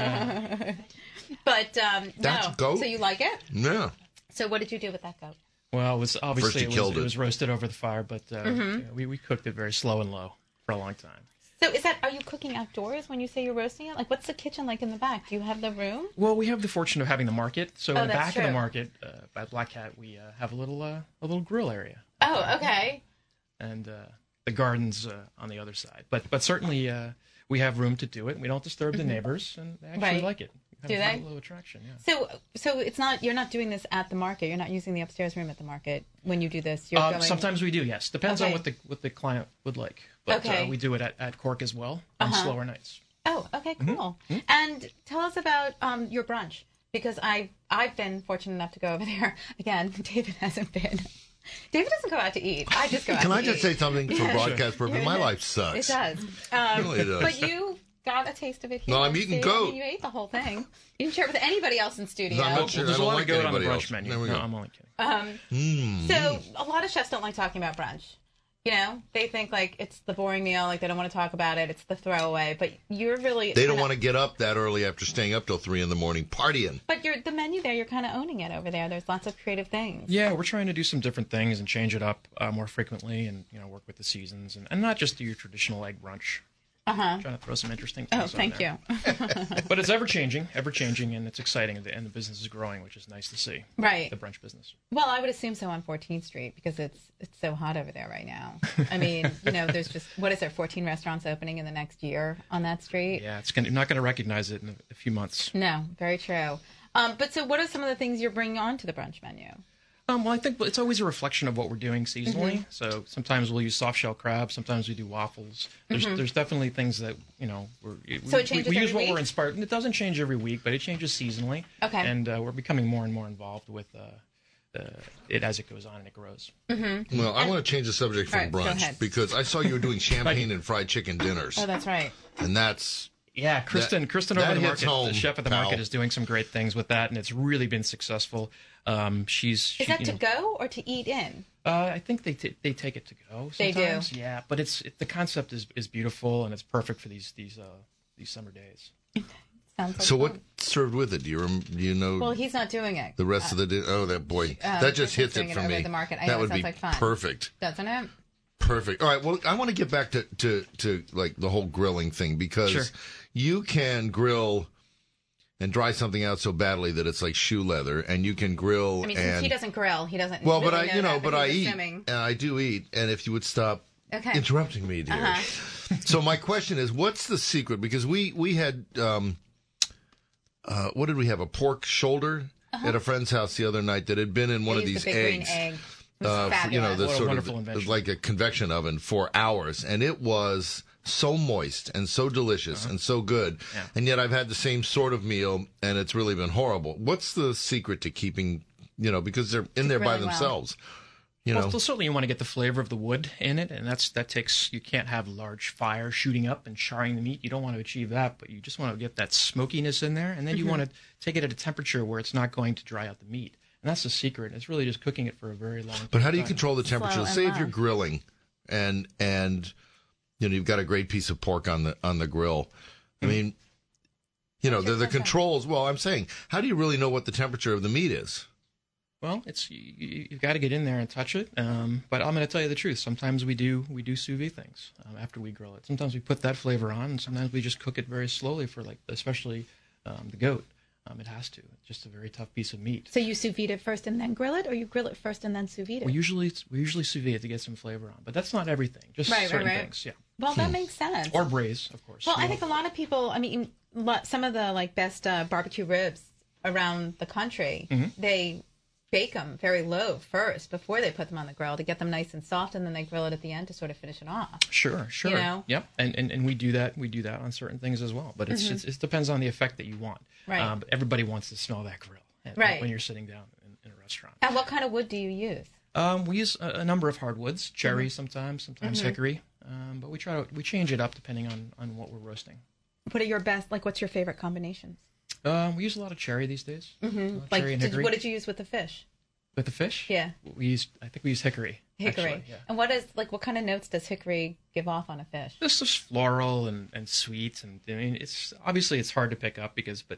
But That's no. goat? So you like it? Yeah. So what did you do with that goat? Well, it was obviously First you killed it it. was roasted over the fire, but Mhm. we cooked it very slow and low for a long time. So are you cooking outdoors when you say you're roasting it? Like, what's the kitchen like in the back? Do you have the room? Well, we have the fortune of having the market. So Oh, in the that's back of the true. market, by Black Cat, we have a little grill area, Oh, okay. and the gardens on the other side. But certainly we have room to do it. We don't disturb the neighbors, and they actually Right. like it. We Do have a they? fun little attraction, yeah. So it's not, you're not doing this at the market. You're not using the upstairs room at the market when you do this. You're going... Sometimes we do, yes. Depends on Okay. what the client would like. But Okay. we do it at Cork as well on Uh-huh. slower nights. Oh, okay, cool. Mm-hmm. And tell us about your brunch, because I've been fortunate enough to go over there. Again, David hasn't been. David doesn't go out to eat. I just go out Can to I eat. just say something for Yeah. broadcast purposes? My life sucks. It does. really does. But you got a taste of it here. No, I'm eating See? goat. I mean, you ate the whole thing. You didn't share it with anybody else in studio. I'm not sure. There's I a don't lot like of goat on the anybody brunch else. menu. There we No, go. I'm only kidding. So a lot of chefs don't like talking about brunch. You know, they think like it's the boring meal, like they don't want to talk about it. It's the throwaway. But you're really They don't want to get up that early after staying up till 3 a.m. partying. But the menu there, you're kind of owning it over there. There's lots of creative things. Yeah, we're trying to do some different things and change it up more frequently, and work with the seasons, and not just do your traditional egg brunch. Uh-huh. Trying to throw some interesting Oh, things on thank there. you. But it's ever changing, and it's exciting, and the business is growing, which is nice to see. Right. The brunch business. Well, I would assume so on 14th Street because it's so hot over there right now. I mean, there's just, what is there, 14 restaurants opening in the next year on that street? Yeah, you're not going to recognize it in a few months. No, very true. But so what are some of the things you're bringing onto the brunch menu? Well, I think it's always a reflection of what we're doing seasonally. Mhm. So sometimes we'll use soft shell crab. Sometimes we do waffles. There's definitely things that So it changes we use every what week? we're inspired. And it doesn't change every week, but it changes seasonally. Okay. And we're becoming more and more involved with it as it goes on and it grows. Mm-hmm. Well, I want to change the subject from All right, go brunch ahead. because I saw you were doing champagne and fried chicken dinners, Oh, that's right. and that's Yeah, Kristen that over the hits market, home, the chef at the pal. market, is doing some great things with that, and it's really been successful. Is that to go or to eat in? I think they take it to go. They do. Sometimes. Yeah, but the concept is beautiful, and it's perfect for these summer days. Sounds like so. What fun. served with it? Do you know? Well, he's not doing it. the rest of the dinner. Oh, that boy, that just hits doing it it for over me. at the market. I that know, it would sounds be like fun. perfect. Doesn't it? Perfect. All right. Well, I want to get back to like the whole grilling thing because Sure. you can grill and dry something out so badly that it's like shoe leather, and you can grill. I mean, and since he doesn't grill, he doesn't. well, really but I, know that, but I he's eat, assuming. and I do eat. And if you would stop Okay. interrupting me, dear. Uh-huh. So my question is, what's the secret? Because we had what did we have? A pork shoulder at a friend's house the other night that had been in one They of used these the big eggs. green egg. It was The fabulous. What a sort wonderful of invention. like a convection oven for hours, and it was so moist and so delicious and so good. Yeah. And yet I've had the same sort of meal, and it's really been horrible. What's the secret to keeping, because they're in there by grilling well. themselves? Well, certainly you want to get the flavor of the wood in it, and you can't have large fire shooting up and charring the meat. You don't want to achieve that, but you just want to get that smokiness in there, and then you want to take it at a temperature where it's not going to dry out the meat. And that's the secret. It's really just cooking it for a very long time. But how do you control the temperature? Slow and Say if low. you're grilling and you've got a great piece of pork on the grill. I mean, the controls. Well, I'm saying, how do you really know what the temperature of the meat is? Well, you've got to get in there and touch it. But I'm going to tell you the truth. Sometimes we do sous vide things after we grill it. Sometimes we put that flavor on, and sometimes we just cook it very slowly for especially the goat. It has to. It's just a very tough piece of meat. So you sous vide it first and then grill it, or you grill it first and then sous vide it? We usually sous vide it to get some flavor on, but that's not everything. Just certain things. Yeah. Well, that makes sense. Or braise, of course. Well, I think a lot of people. I mean, some of the best barbecue ribs around the country, Mm-hmm. they bake them very low first before they put them on the grill to get them nice and soft, and then they grill it at the end to sort of finish it off. Sure. You know? Yep. And we do that. We do that on certain things as well. But it depends on the effect that you want. Right. But everybody wants to smell that grill when you're sitting down in a restaurant. And what kind of wood do you use? We use a number of hardwoods, cherry sometimes hickory. But we change it up depending on what we're roasting. What are your best? Like, what's your favorite combinations? We use a lot of cherry these days. Cherry and hickory. What did you use with the fish? With the fish? Yeah. I think we use hickory. Hickory. Actually, yeah. And what kind of notes does hickory give off on a fish? Just floral and sweet, and I mean, it's hard to pick up but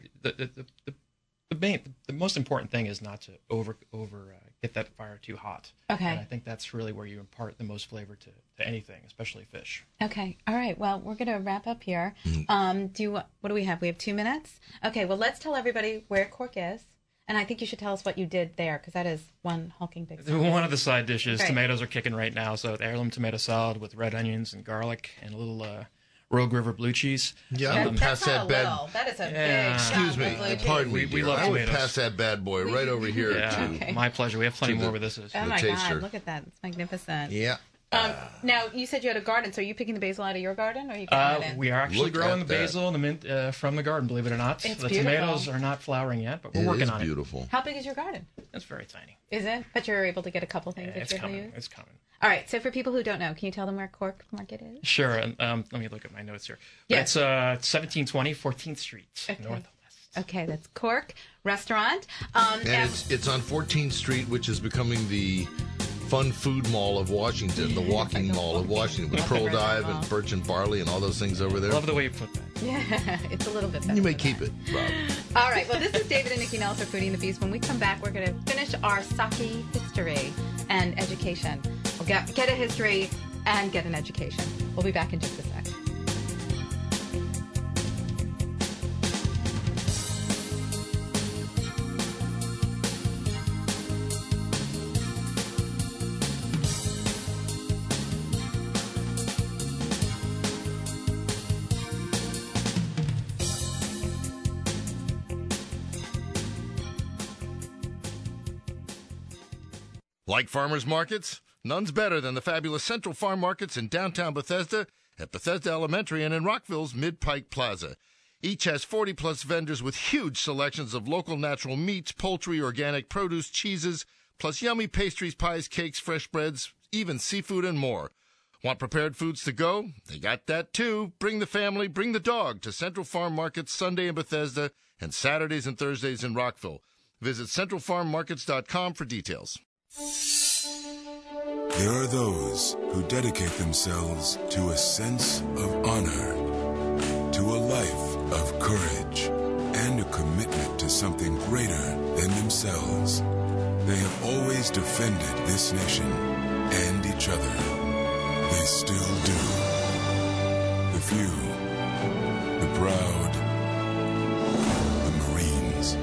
the most important thing is not to over get that fire too hot. Okay. And I think that's really where you impart the most flavor to anything, especially fish. Okay. All right. Well, we're going to wrap up here. What do we have? We have 2 minutes. Okay. Well, let's tell everybody where Cork is. And I think you should tell us what you did there, because that is one hulking big salad. One of the side dishes. Right. Tomatoes are kicking right now, so heirloom tomato salad with red onions and garlic and a little Rogue River blue cheese. Yeah, I would pass that bad. That is a Yeah. big. Excuse me, pardon me. We dear. love I would tomatoes. pass that bad boy right over here Yeah, to. my pleasure. We have plenty to more the- where this is. Oh my taster. God! Look at that. It's magnificent. Yeah. Now you said you had a garden, so are you picking the basil out of your garden, or are you getting it in? We are actually Look growing the at that. basil and the mint from the garden. Believe it or not, It's the beautiful. tomatoes are not flowering yet, but we're working It is on beautiful. How big is your garden? it. It's very tiny. Is it? But you're able to get a couple things that It's you're going to coming. use. It's coming. All right. So for people who don't know, can you tell them where Cork Market is? Sure. And, let me look at my notes here. Yeah. It's 1720 14th Street, Northwest. Okay, that's Cork Restaurant. And it's on 14th Street, which is becoming the fun food mall of Washington, the walking mall of Washington, with Pearl Dive and Birch and Barley and all those things over there. Love the way you put that. Yeah, it's a little bit better. You may keep it, Rob. All right. Well, this is David and Nikki Nellis for Foodie and the Beast. When we come back, we're going to finish our sake history and education. We'll get a history and get an education. We'll be back in just a sec. Like farmers markets? None's better than the fabulous Central Farm Markets in downtown Bethesda, at Bethesda Elementary, and in Rockville's Mid-Pike Plaza. Each has 40-plus vendors with huge selections of local natural meats, poultry, organic produce, cheeses, plus yummy pastries, pies, cakes, fresh breads, even seafood and more. Want prepared foods to go? They got that too. Bring the family, bring the dog to Central Farm Markets Sunday in Bethesda and Saturdays and Thursdays in Rockville. Visit centralfarmmarkets.com for details. There are those who dedicate themselves to a sense of honor, to a life of courage, and a commitment to something greater than themselves. They have always defended this nation and each other. They still do. The few, the proud, the Marines.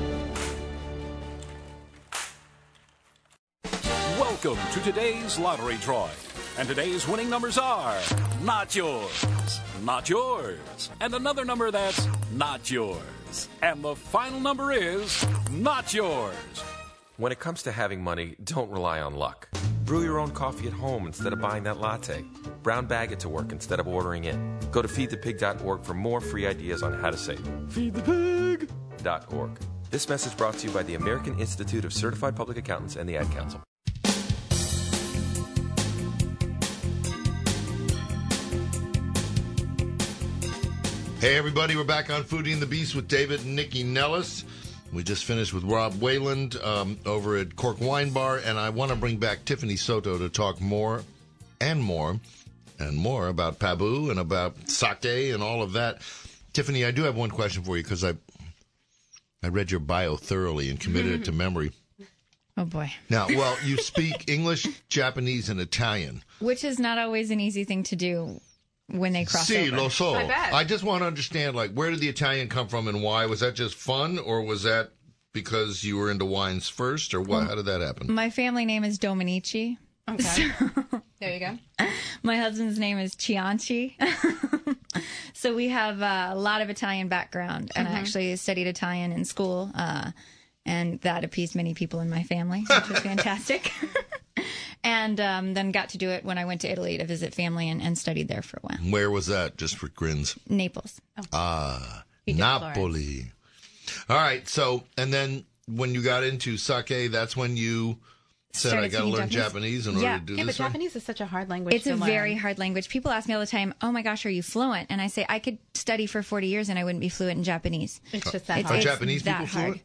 Welcome to today's lottery drawing. And today's winning numbers are not yours, not yours, and another number that's not yours. And the final number is not yours. When it comes to having money, don't rely on luck. Brew your own coffee at home instead of buying that latte. Brown bag it to work instead of ordering it. Go to feedthepig.org for more free ideas on how to save. Feedthepig.org. This message brought to you by the American Institute of Certified Public Accountants and the Ad Council. Hey, everybody, we're back on Foodie and the Beast with David and Nikki Nellis. We just finished with Rob Wayland over at Cork Wine Bar, and I want to bring back Tiffany Soto to talk more and more and more about Pabu and about sake and all of that. Tiffany, I do have one question for you because I read your bio thoroughly and committed it to memory. Oh, boy. Now, well, you speak English, Japanese, and Italian. Which is not always an easy thing to do when they cross over. Lo so. I bet. I just want to understand, like, where did the Italian come from and why? Was that just fun, or was that because you were into wines first, or what? How did that happen? My family name is Dominici. Okay. There you go. My husband's name is Cianci. So we have a lot of Italian background, and I actually studied Italian in school. and that appeased many people in my family, which was fantastic. And then got to do it when I went to Italy to visit family and studied there for a while. Where was that, just for grins? Naples. Napoli. All right, so, and then when you got into sake, that's when you said, I got to learn Japanese in order to do this. But Japanese is such a hard language It's to a learn. very hard language. People ask me all the time, oh my gosh, are you fluent? And I say, I could study for 40 years and I wouldn't be fluent in Japanese. It's just that Are Japanese people fluent?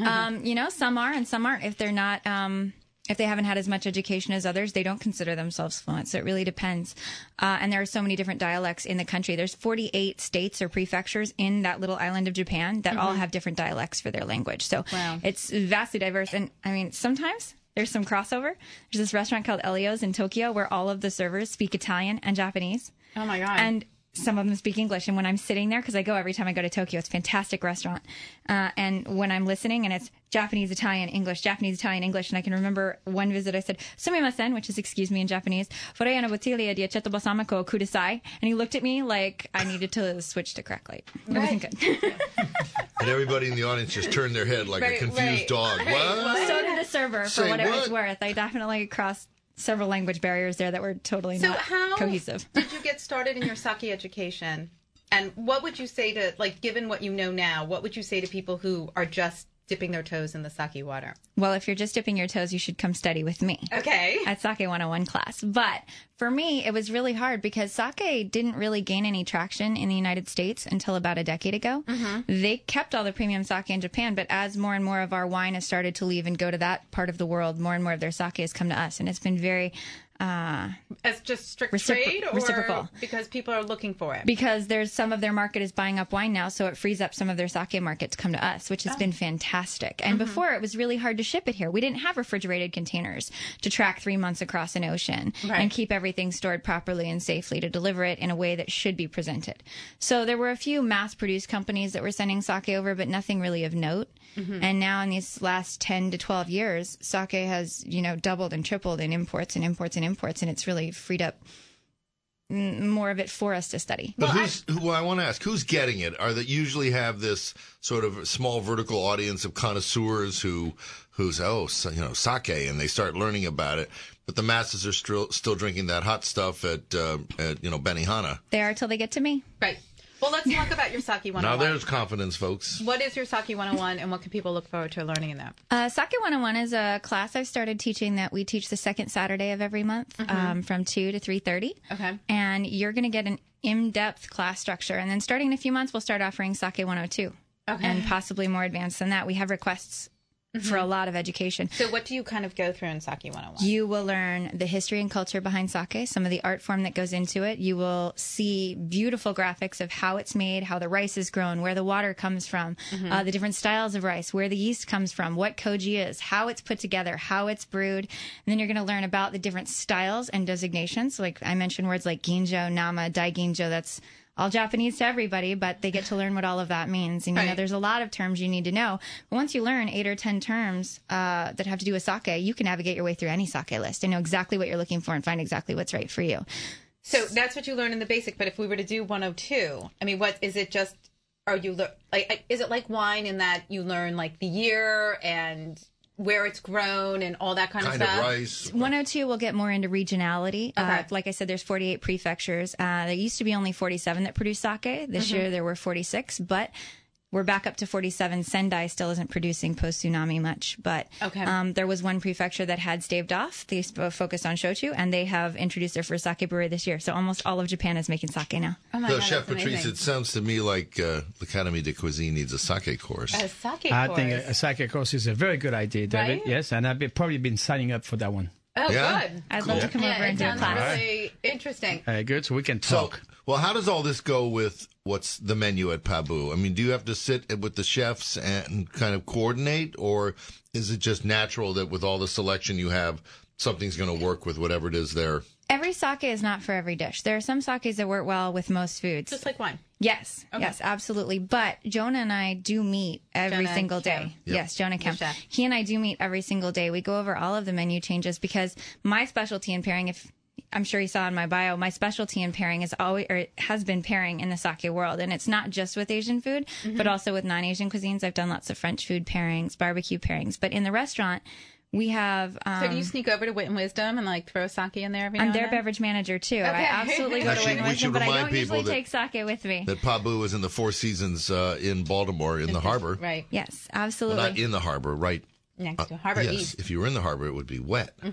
Some are and some aren't. If they're not, if they haven't had as much education as others, they don't consider themselves fluent. So it really depends. And there are so many different dialects in the country. There's 48 states or prefectures in that little island of Japan that all have different dialects for their language. So it's vastly diverse. And I mean, sometimes there's some crossover. There's this restaurant called Elio's in Tokyo where all of the servers speak Italian and Japanese. Oh my God. And some of them speak English. And when I'm sitting there, because I go every time I go to Tokyo, it's a fantastic restaurant. And when I'm listening and it's Japanese, Italian, English, Japanese, Italian, English. And I can remember one visit I said, sumimasen, which is excuse me in Japanese, vorrei una bottiglia di aceto balsamico kudasai. And he looked at me like I needed to switch to crack light. It wasn't good. And everybody in the audience just turned their head like a confused dog. What? Well, so did the server, Say for whatever what? it's worth. I definitely crossed several language barriers there that were totally not cohesive. Did you get started in your sake education? And what would you say to, like, given what you know now, what would you say to people who are just dipping their toes in the sake water? Well, if you're just dipping your toes, you should come study with me. Okay. At Sake 101 class. But for me, it was really hard because sake didn't really gain any traction in the United States until about a decade ago. They kept all the premium sake in Japan, but as more and more of our wine has started to leave and go to that part of the world, more and more of their sake has come to us. And it's been very... as just strict trade, or reciprocal, because people are looking for it? Because there's some of their market is buying up wine now, so it frees up some of their sake market to come to us, which has been fantastic. And before, it was really hard to ship it here. We didn't have refrigerated containers to track 3 months across an ocean and keep everything stored properly and safely to deliver it in a way that should be presented. So there were a few mass-produced companies that were sending sake over, but nothing really of note. And now in these last 10 to 12 years, sake has, doubled and tripled in imports and imports and imports, and it's really freed up more of it for us to study. But I want to ask, who's getting it? Are that usually have this sort of small vertical audience of connoisseurs who's sake, and they start learning about it. But the masses are still drinking that hot stuff at Benihana. They are till they get to me. Right. Well, let's talk about your Sake 101. Now there's confidence, folks. What is your Sake 101, and what can people look forward to learning in that? Sake 101 is a class I've started teaching that we teach the second Saturday of every month from 2 to 3:30. Okay. And you're going to get an in-depth class structure. And then starting in a few months, we'll start offering Sake 102. Okay. And possibly more advanced than that. We have requests for a lot of education. So what do you kind of go through in Sake 101? You will learn the history and culture behind sake, some of the art form that goes into it. You will see beautiful graphics of how it's made, how the rice is grown, where the water comes from, the different styles of rice, where the yeast comes from, what koji is, how it's put together, how it's brewed. And then you're going to learn about the different styles and designations. Like I mentioned words like ginjo, nama, daiginjo, that's all Japanese to everybody, but they get to learn what all of that means. And, there's a lot of terms you need to know. But once you learn 8 or 10 terms that have to do with sake, you can navigate your way through any sake list and know exactly what you're looking for and find exactly what's right for you. So that's what you learn in the basic. But if we were to do 102, I mean, what is it just, is it like wine in that you learn like the year and where it's grown and all that kind of stuff? Rice. 102 will get more into regionality. Okay. Like I said, there's 48 prefectures. There used to be only 47 that produce sake. This year there were 46, but we're back up to 47. Sendai still isn't producing post-tsunami much, but there was one prefecture that had staved off. They focused on shochu, and they have introduced their first sake brewery this year. So almost all of Japan is making sake now. Oh my So, God, Chef that's Patrice, amazing. it sounds to me like l'Académie de Cuisine needs a sake course. A sake I course. think a sake course is a very good idea, David. Right? Yes, and I've probably been signing up for that one. Oh, Yeah? good. I'd love to come over and do a sounds class. really interesting. Good, so we can So, talk. well, how does all this go with what's the menu at Pabu? I mean, do you have to sit with the chefs and kind of coordinate, or is it just natural that with all the selection you have, something's going to work with whatever it is there? Every sake is not for every dish. There are some sakes that work well with most foods. Just like wine. Yes, yes, absolutely. But Jonah and I do meet every Jonah single Kim. day. Yes, Jonah Kim. He and I do meet every single day. We go over all of the menu changes because my specialty in pairing, if I'm sure you saw in my bio, my specialty in pairing is always, or has been pairing in the sake world. And it's not just with Asian food, but also with non-Asian cuisines. I've done lots of French food pairings, barbecue pairings. But in the restaurant, we have... so do you sneak over to Wit and Wisdom and like throw sake in there every now I'm and their then? beverage manager too. Okay. I absolutely go to Wit and Wisdom, but I don't usually take sake with me. That Pabu was in the Four Seasons in Baltimore in the harbor. Right. Yes, absolutely. Well, not in the harbor, right? Next to Harbor yes, East. if you were in the harbor, it would be wet.